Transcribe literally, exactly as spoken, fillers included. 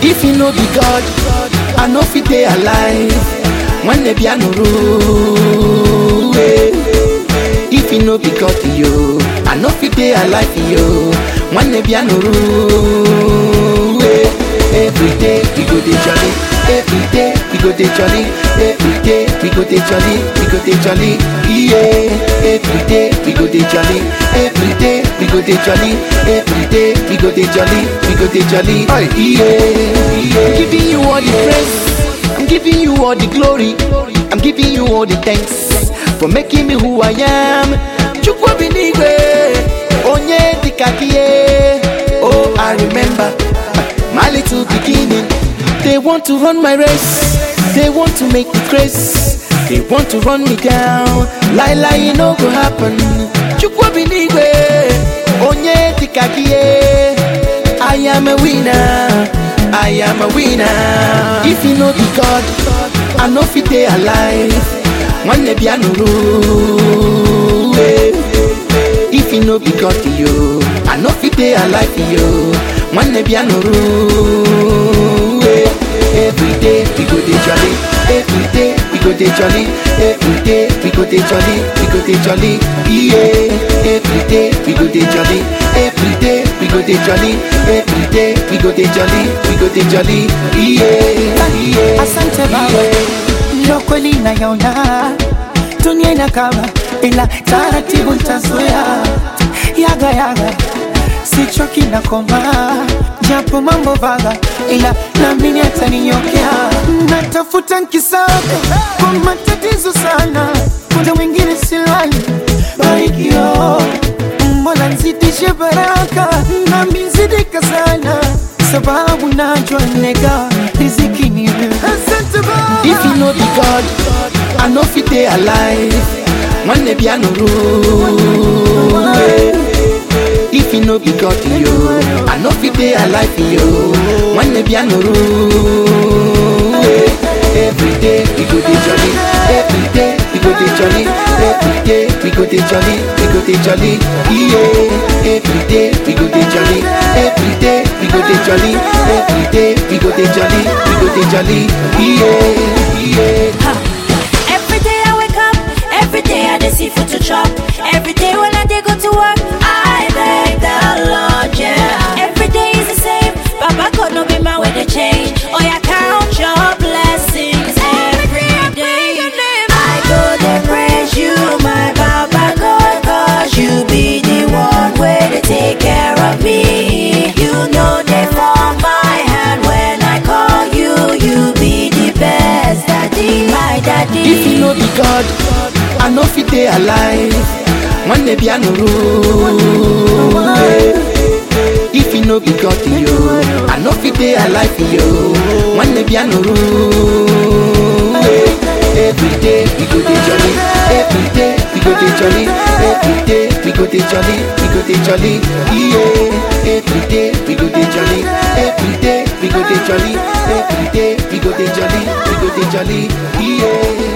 If you know be God, I know fit dey alive when the piano roll. If you know be God, yo, I know fit dey alive, yo, when the piano roll. Every day we go dey jolly, every day we go dey jolly, every day we go dey jolly, we go dey jolly, yeah. Every day we go dey jolly, every day we go dey jolly, every day we go dey jolly, we go dey jolly, yeah. I'm giving you all the praise, I'm giving you all the glory, I'm giving you all the thanks for making me who I am. Chukwu binigwe, onye dikakie. Oh, I remember my little beginning. They want to run my race, they want to make me crazy, they want to run me down. Lie, lie, it no go happen. Chukwu binigwe, onye dikakie. I am a winner, I am a winner. If you know the God, I know fit dey alive when the piano roll. If you know be God, yo, I know fit dey alive, yo, when the piano roll. Every day we go dey jolly, every day we go dey jolly, every day we go dey jolly, we go dey jolly, yeah. Every day we go dey jolly, every day we go dey jolly, every day we go dey jolly, we go dey jolly, yeah, yeah. Asante Baba, ndio kweli nayaona dunia inakaba, ila taratibu nitazoea. Yaga yaga sichoki na koma, japo mambo vaga, ila naamini ataninyokea. Natafuta nkisaka kwa matatizo sana, muda mwingine silali barikio. Mola nzidishe baraka na mizidika sana, sababu najua nega riziki ni wewe. Asante Baba. If you know the God, I know fit dey alive when the piano roll. If you know be God, yo, I know fit dey alive, yo, when the piano roll. Every day we go dey jolly, every day we go dey jolly, every day we go dey jolly, we go dey jolly, yeah. Every day we go dey jolly, every day we go dey jolly, every day we go dey jolly, we go dey jolly, yeah, yeah. Every day I wake up, every day I dey see food to chop. Every day when I dey go to work, I thank the Lord, yeah. Every day is the same, Baba God no be my way to change. Oh yeah, count your blessings every day. I go to praise you, my Baba God, cause you be the one way to take care of me. You know they form my hand when I call you, you be the best daddy, my daddy. If you know the God, I know fit dey alive when the piano roll. If you know be God, yo, I know fit dey alive, yo, when the piano roll. Every day we go dey jolly, every day we go dey jolly, every day we go dey jolly, we go dey jolly, yeah. Every day we go dey jolly, every day we go dey jolly, every day we go dey jolly, we go dey jolly, yeah.